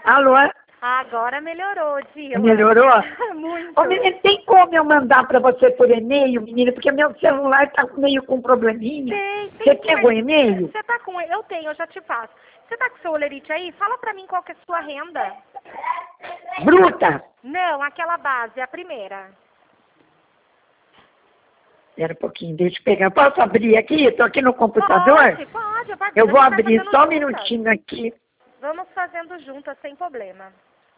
Alô? Agora melhorou, Dila. Melhorou? Muito. Ô, menina, tem como eu mandar para você por e-mail, menina? Porque meu celular tá meio com probleminha. Tem, Você pegou e-mail? Você tá com... Eu tenho, eu já te passo. Você tá com seu olerite aí? Fala pra mim qual que é a sua renda. Bruta? Não, aquela base, a primeira. Espera um pouquinho, deixa eu pegar. Posso abrir aqui? Estou aqui no computador? Pode. Eu vou A gente vai abrir fazendo só um juntas. minutinho aqui. Vamos fazendo juntas, sem problema.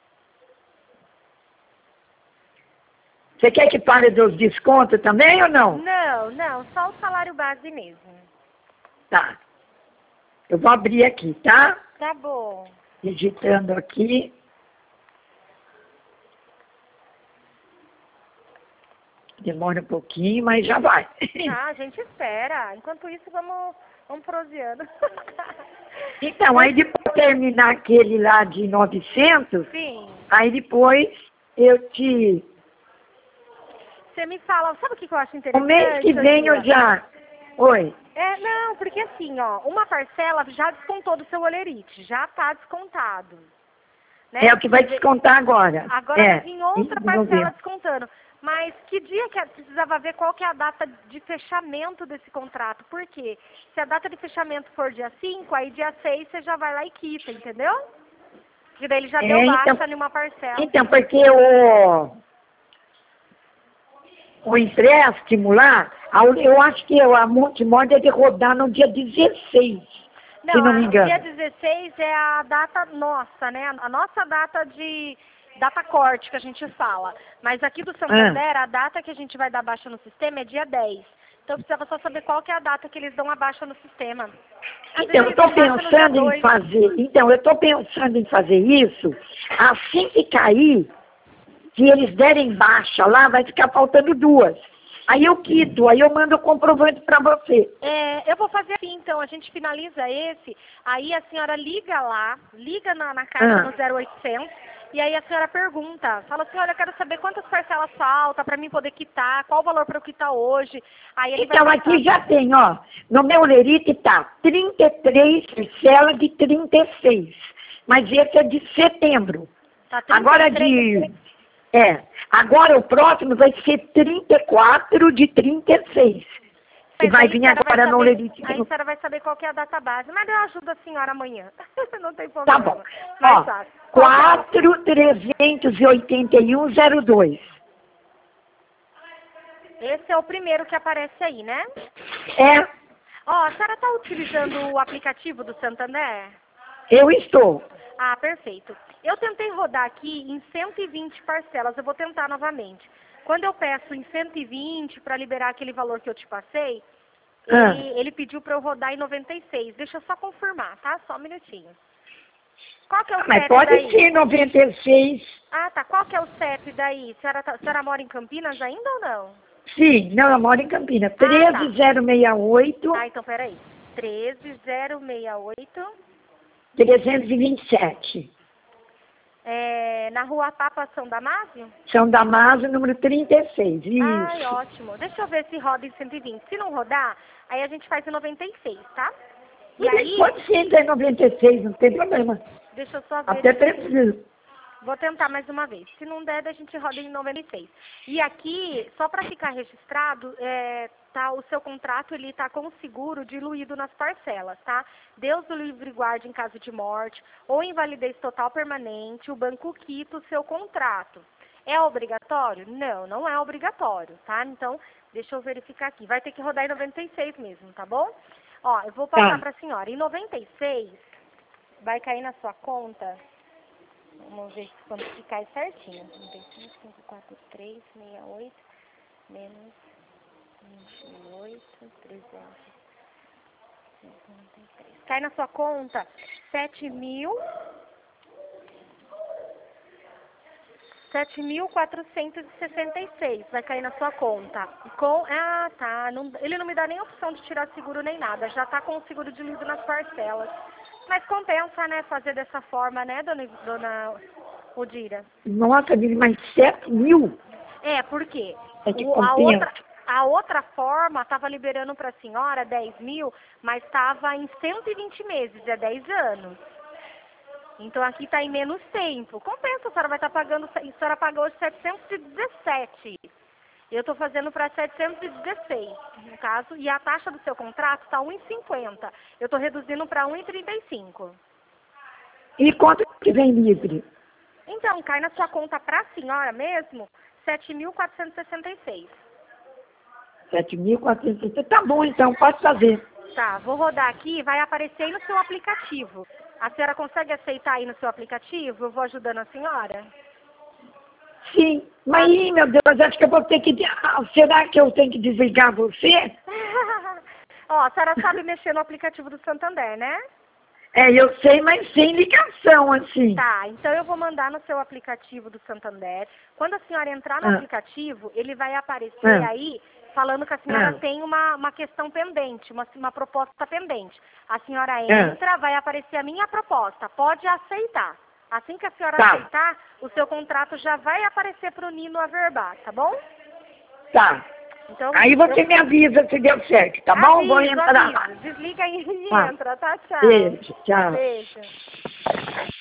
Você quer que fale dos descontos também ou não? Não, só o salário base mesmo. Tá. Eu vou abrir aqui, tá? Tá bom. Digitando aqui. Demora um pouquinho, mas já vai. Ah, a gente espera. Enquanto isso, vamos proseando. Então, aí depois terminar aquele lá de 900, Sim. aí depois eu te... Você me fala, sabe o que eu acho O interessante? mês que vem eu Odila? já... Oi. Não, porque assim, ó, uma parcela já descontou do seu olerite, já tá descontado. Né? É o que vai descontar agora. Agora vai vir outra em parcela novembro. descontando. Mas que dia que precisava ver qual que é a data de fechamento desse contrato? Por quê? Se a data de fechamento for dia 5, aí dia 6 você já vai lá e quita, entendeu? Porque daí ele já deu baixa em uma parcela. Então, porque o empréstimo lá, eu acho que a Montemor deve rodar no dia 16, se não me O engano. dia 16 é a data nossa, né? A nossa data de data corte que a gente fala. Mas aqui do Santander, a data que a gente vai dar baixa no sistema é dia 10. Então eu precisava só saber qual que é a data que eles dão a baixa no sistema. Então, eu estou pensando em fazer. Então, eu estou pensando em fazer isso. Assim que cair, se eles derem baixa lá, vai ficar faltando 2. Aí eu quito, aí eu mando o comprovante para você. Eu vou fazer assim, então, a gente finaliza esse, aí a senhora liga lá, liga na caixa no 0800, e aí a senhora pergunta, fala assim, olha, eu quero saber quantas parcelas falta para mim poder quitar, qual o valor para eu quitar hoje. Aí ele então, aqui já tem, ó, no meu lerite tá 33 parcelas de 36, mas esse é de setembro. Tá 33. Agora o próximo vai ser 34 de 36. Que vai vir agora no lerite. Aí a senhora vai saber qual que é a data base, mas eu ajudo a senhora amanhã. Não tem problema. Tá bom. Mais fácil. 4.381,02. Esse é o primeiro que aparece aí, né? Ó, a senhora tá utilizando o aplicativo do Santander? Eu estou. Ah, perfeito. Eu tentei rodar aqui em 120 parcelas, eu vou tentar novamente. Quando eu peço em 120 para liberar aquele valor que eu te passei, ele pediu para eu rodar em 96. Deixa eu só confirmar, tá? Só um minutinho. Qual que é o CEP daí? Mas pode ser 96. Ah, tá. Qual que é o CEP daí? A senhora mora em Campinas ainda ou não? Sim, não, eu moro em Campinas. 13068. Ah, então peraí. 13068. 327. Na rua Papa São Damásio? São Damásio, número 36. Isso. Ai, ótimo. Deixa eu ver se roda em 120. Se não rodar, aí a gente faz em 96, tá? E aí... Pode ser em 96, não tem problema. Deixa eu só ver. Até preciso. Vou tentar mais uma vez. Se não der, a gente roda em 96. E aqui, só para ficar registrado, tá, o seu contrato ele tá com o seguro diluído nas parcelas, tá? Deus o livre guarde em caso de morte ou invalidez total permanente, o banco quita o seu contrato. É obrigatório? Não, não é obrigatório, tá? Então, deixa eu verificar aqui. Vai ter que rodar em 96 mesmo, tá bom? Ó, eu vou passar para a senhora. Em 96, vai cair na sua conta... Vamos ver quando que cai certinho. 95, 543, 68, menos 28, 353. Cai na sua conta 7.466. Vai cair na sua conta. Tá. Ele não me dá nem opção de tirar seguro nem nada. Já tá com o seguro diluído nas parcelas. Mas compensa, né, fazer dessa forma, né, dona Odira? Nossa, mas 7 mil? Por quê? A A outra forma estava liberando para a senhora 10 mil, mas estava em 120 meses, 10 anos. Então aqui está em menos tempo. Compensa, a senhora vai estar pagando, a senhora pagou hoje 717. Eu estou fazendo para 716, no caso, e a taxa do seu contrato está 1,50. Eu estou reduzindo para 1,35. E quanto que vem livre? Então, cai na sua conta para a senhora mesmo, 7.466. 7.460. Tá bom, então, pode fazer. Tá, vou rodar aqui, vai aparecer aí no seu aplicativo. A senhora consegue aceitar aí no seu aplicativo? Eu vou ajudando a senhora? Sim, mas, meu Deus, acho que eu vou ter que... será que eu tenho que desligar você? Ó, a senhora sabe mexer no aplicativo do Santander, né? É, eu sei, mas sem ligação, assim. Tá, então eu vou mandar no seu aplicativo do Santander. Quando a senhora entrar no aplicativo, ele vai aparecer aí falando que a senhora tem uma questão pendente, uma proposta pendente. A senhora entra, vai aparecer a minha proposta, pode aceitar. Assim que a senhora aceitar, o seu contrato já vai aparecer para o Nino averbar, tá bom? Tá. Então, aí você me avisa se deu certo, tá bom? Vou entrar lá. Desliga aí e entra, tá? Tchau. Beijo, tchau. Beijo.